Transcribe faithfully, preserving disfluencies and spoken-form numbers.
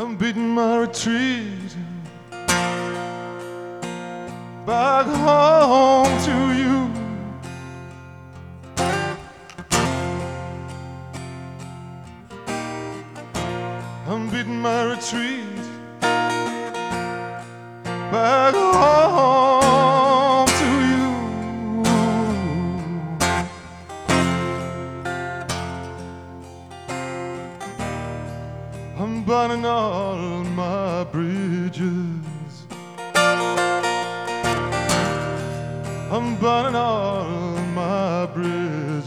I'm beating my retreat back home to you. I'm beating my retreat back home to you. I'm burning all my bridges. I'm burning all my bridges.